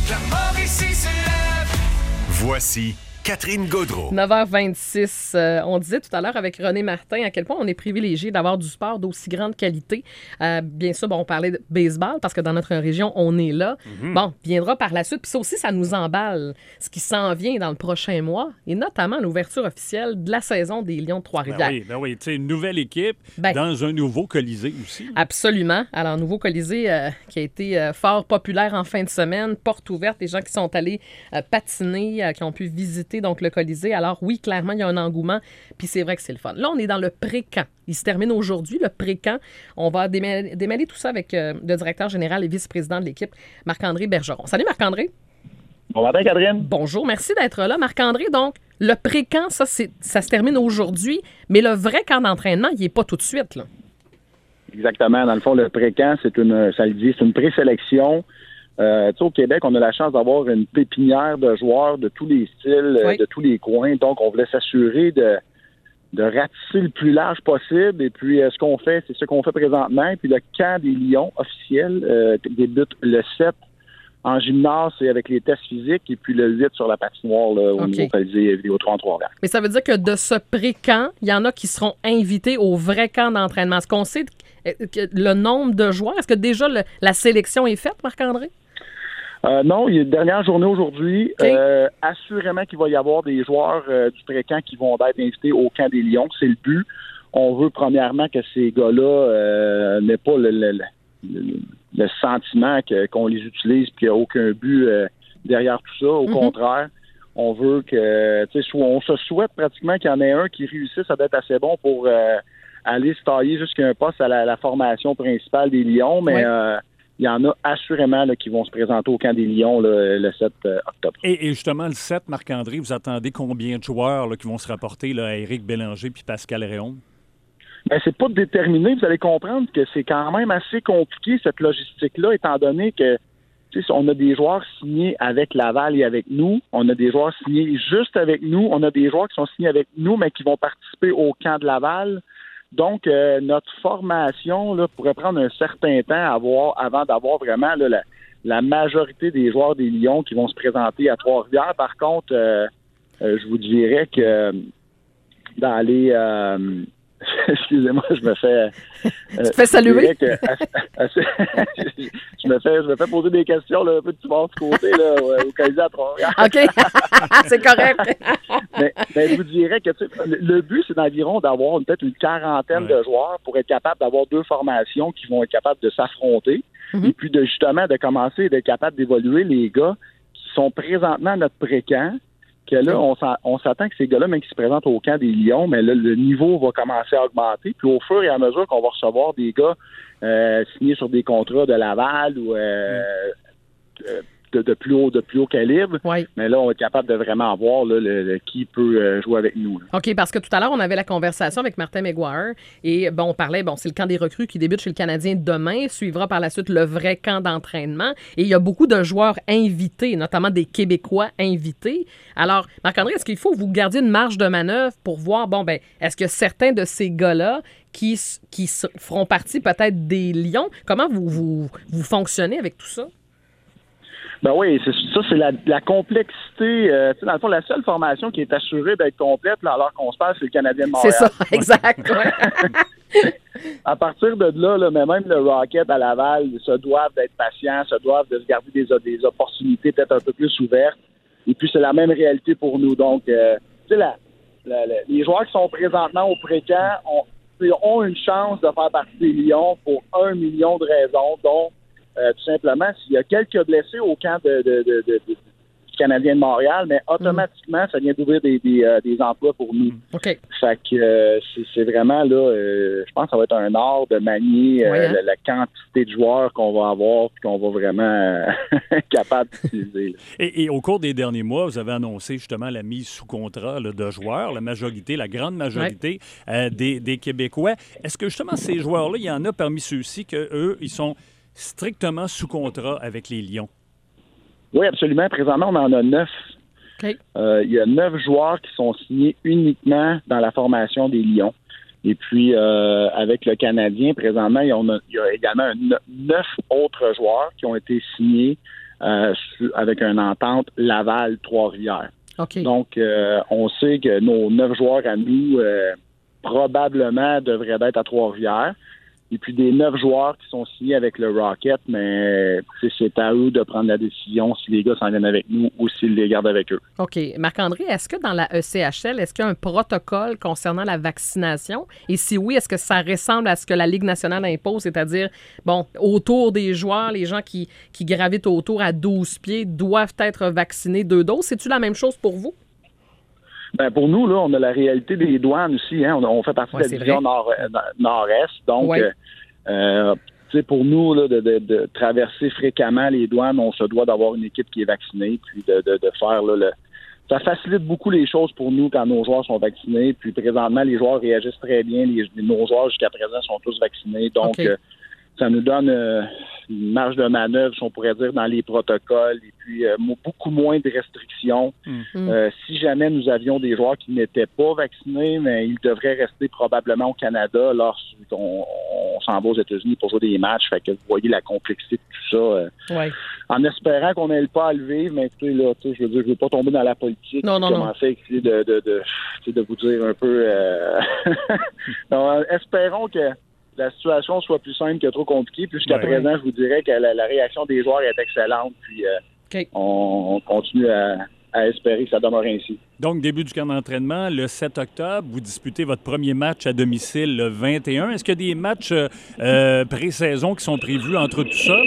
La Mauricie se lève. Voici Catherine Gaudreau. 9h26, on disait tout à l'heure avec René Martin à quel point on est privilégié d'avoir du sport d'aussi grande qualité. Bien sûr, on parlait de baseball parce que dans notre région, on est là. Bon, viendra par la suite. Puis ça aussi, ça nous emballe. Ce qui s'en vient dans le prochain mois, et notamment l'ouverture officielle de la saison des Lions de Trois-Rivières. Ben oui. Tu sais, une nouvelle équipe dans un nouveau Colisée aussi. Absolument. Alors, nouveau Colisée qui a été fort populaire en fin de semaine, porte ouverte, les gens qui sont allés patiner, qui ont pu visiter donc le Colisée. Alors oui, clairement, il y a un engouement, puis c'est vrai que c'est le fun. Là, on est dans le pré-camp. Il se termine aujourd'hui, le pré-camp. On va démêler tout ça avec le directeur général et vice-président de l'équipe, Marc-André Bergeron. Salut Marc-André. Bon matin, Catherine. Bonjour, merci d'être là. Marc-André, donc, le pré-camp, ça se termine aujourd'hui, mais le vrai camp d'entraînement, il n'est pas tout de suite, là. Exactement. Dans le fond, le pré-camp, c'est une présélection. Tu sais, au Québec, on a la chance d'avoir une pépinière de joueurs de tous les styles, Oui. de tous les coins. Donc, on voulait s'assurer de ratisser le plus large possible. Et puis, ce qu'on fait, c'est ce qu'on fait présentement. Et puis, le camp des Lions officiel débute le 7 en gymnase et avec les tests physiques. Et puis, le 8 sur la patinoire là, au niveau Colisée Vidéotron à Trois-Rivières. Mais ça veut dire que de ce pré-camp, il y en a qui seront invités au vrai camp d'entraînement. Est-ce qu'on sait que le nombre de joueurs? Est-ce que déjà la sélection est faite, Marc-André? Non, il y a une dernière journée aujourd'hui. Okay. Assurément qu'il va y avoir des joueurs du pré-camp qui vont être invités au camp des Lions. C'est le but. On veut premièrement que ces gars-là n'aient pas le sentiment qu'on les utilise et qu'il n'y a aucun but derrière tout ça. Au contraire, on veut que, tu sais, on se souhaite pratiquement qu'il y en ait un qui réussisse. Ça doit être assez bon pour aller se tailler jusqu'à un poste à la formation principale des Lions, mais il y en a assurément là, qui vont se présenter au camp des Lions là, le 7 octobre. Et justement, le 7, Marc-André, vous attendez combien de joueurs là, qui vont se rapporter là, à Éric Bélanger puis Pascal Réaume? Ben, c'est pas déterminé. Vous allez comprendre que c'est quand même assez compliqué, cette logistique-là, étant donné que on a des joueurs signés avec Laval et avec nous. On a des joueurs signés juste avec nous. On a des joueurs qui sont signés avec nous, mais qui vont participer au camp de Laval. Donc, notre formation là, pourrait prendre un certain temps avant d'avoir vraiment là, la majorité des joueurs des Lions qui vont se présenter à Trois-Rivières. Par contre, je vous dirais que dans les... excusez-moi, je me fais... tu te fais saluer? Je me fais poser des questions là, un peu de tout bord du côté là, au Colisée à Trois-Rivières. OK, c'est correct. mais je vous dirais que le but, c'est d'environ d'avoir peut-être une quarantaine de joueurs pour être capable d'avoir deux formations qui vont être capables de s'affronter et puis de commencer et d'être capable d'évaluer les gars qui sont présentement à notre pré-camp. Que là, on s'attend que ces gars-là, même qui se présentent au camp des Lions, mais là, le niveau va commencer à augmenter. Puis au fur et à mesure qu'on va recevoir des gars signés sur des contrats de Laval ou de plus haut calibre, mais là, on est capable de vraiment voir là, qui peut jouer avec nous. Là. OK, parce que tout à l'heure, on avait la conversation avec Martin McGuire et on parlait, c'est le camp des recrues qui débute chez le Canadien demain, suivra par la suite le vrai camp d'entraînement et il y a beaucoup de joueurs invités, notamment des Québécois invités. Alors, Marc-André, est-ce qu'il faut que vous gardiez une marge de manœuvre pour voir, est-ce que certains de ces gars-là qui feront partie peut-être des Lions, comment vous fonctionnez avec tout ça? Ben oui, c'est la complexité. Dans le fond, la seule formation qui est assurée d'être complète, là, alors qu'on se passe, c'est le Canadien de Montréal. C'est ça, exact. Ouais. À partir de là, mais même le Rocket à Laval se doivent d'être patients, se doivent de se garder des opportunités peut-être un peu plus ouvertes. Et puis, c'est la même réalité pour nous. Donc, les joueurs qui sont présentement au pré-camp ont une chance de faire partie des Lions pour 1 million de raisons, dont tout simplement, s'il y a quelques blessés au camp du Canadien de Montréal, mais automatiquement, ça vient d'ouvrir des emplois pour nous. OK. Fait que c'est vraiment là, je pense que ça va être un art de manier la quantité de joueurs qu'on va avoir et qu'on va vraiment être capable d'utiliser. Et au cours des derniers mois, vous avez annoncé justement la mise sous contrat là, de joueurs, la grande majorité des Québécois. Est-ce que justement ces joueurs-là, il y en a parmi ceux-ci qu'eux, ils sont strictement sous contrat avec les Lions? Oui, absolument. Présentement, on en a 9. Okay. Il y a 9 joueurs qui sont signés uniquement dans la formation des Lions. Et puis, avec le Canadien, présentement, il y a également 9 autres joueurs qui ont été signés avec une entente Laval-Trois-Rivières. OK. Donc, on sait que nos 9 joueurs à nous, probablement, devraient être à Trois-Rivières. Et puis, des 9 joueurs qui sont signés avec le Rocket, mais c'est à eux de prendre la décision si les gars s'en viennent avec nous ou s'ils les gardent avec eux. OK. Marc-André, est-ce que dans la ECHL, est-ce qu'il y a un protocole concernant la vaccination? Et si oui, est-ce que ça ressemble à ce que la Ligue nationale impose, c'est-à-dire, bon, autour des joueurs, les gens qui gravitent autour à 12 pieds doivent être vaccinés 2 doses? C'est-tu la même chose pour vous? Ben pour nous, là, on a la réalité des douanes aussi. Hein? On fait partie de la division nord-est. Donc, pour nous, là, de traverser fréquemment les douanes, on se doit d'avoir une équipe qui est vaccinée, puis de faire là, ça facilite beaucoup les choses pour nous quand nos joueurs sont vaccinés. Puis présentement, les joueurs réagissent très bien. Nos joueurs jusqu'à présent sont tous vaccinés. Donc, ça nous donne une marge de manœuvre, si on pourrait dire, dans les protocoles et puis beaucoup moins de restrictions. Si jamais nous avions des joueurs qui n'étaient pas vaccinés, mais ils devraient rester probablement au Canada lorsqu'on s'en va aux États-Unis pour jouer des matchs. Fait que vous voyez la complexité de tout ça. En espérant qu'on n'ait pas à le vivre, mais écoutez, là, je veux dire, je veux pas tomber dans la politique. Commencer à essayer de vous dire un peu... Donc, espérons que la situation soit plus simple que trop compliquée. Puis jusqu'à présent, je vous dirais que la réaction des joueurs est excellente. Puis on continue à espérer que ça demeure ainsi. Donc, début du camp d'entraînement, le 7 octobre, vous disputez votre premier match à domicile le 21. Est-ce qu'il y a des matchs pré-saison qui sont prévus entre tout ça?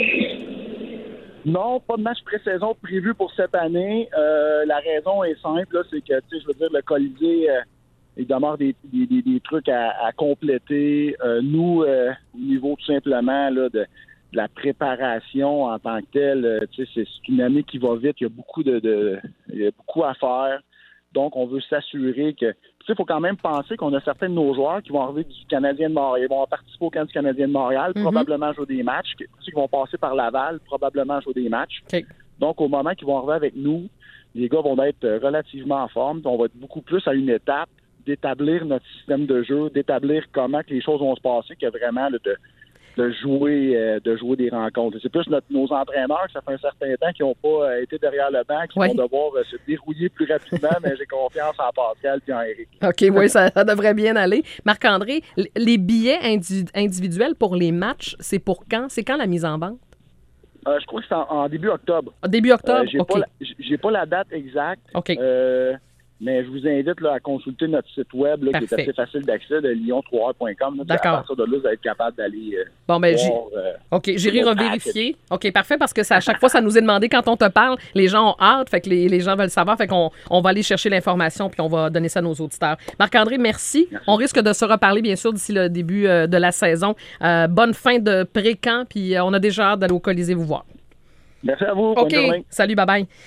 Non, pas de match pré-saison prévu pour cette année. La raison est simple, là, c'est que, je veux dire, le Colisée... il demeure des trucs à compléter. Nous, au niveau tout simplement là, de la préparation en tant que telle, c'est une année qui va vite. Il y a beaucoup à faire. Donc, on veut s'assurer que... Il faut quand même penser qu'on a certains de nos joueurs qui vont arriver du Canadien de Montréal. Ils vont participer au camp du Canadien de Montréal, probablement jouer des matchs. Ceux qui vont passer par Laval, probablement jouer des matchs. Donc, au moment qu'ils vont arriver avec nous, les gars vont être relativement en forme. On va être beaucoup plus à une étape d'établir notre système de jeu, d'établir comment que les choses vont se passer, que vraiment là, de jouer des rencontres. C'est plus nos entraîneurs, ça fait un certain temps, qui n'ont pas été derrière le banc, qui vont devoir se dérouiller plus rapidement, mais j'ai confiance en Pascal et en Éric. OK, oui, ça devrait bien aller. Marc-André, les billets individuels pour les matchs, c'est pour quand? C'est quand la mise en vente? Je crois que c'est en début octobre. Début octobre? J'ai pas la date exacte. OK. Mais je vous invite là, à consulter notre site web là, qui est assez facile d'accès, de lyon3r.com. D'accord. À partir de là, vous allez être capable d'aller voir... OK, j'irai revérifier. OK, parfait, parce que à chaque fois, ça nous est demandé quand on te parle. Les gens ont hâte, fait que les gens veulent savoir. Fait qu'on va aller chercher l'information puis on va donner ça à nos auditeurs. Marc-André, merci. On risque de se reparler, bien sûr, d'ici le début de la saison. Bonne fin de pré-camp, puis on a déjà hâte d'aller au Colisée vous voir. Merci à vous. OK, salut, bye-bye.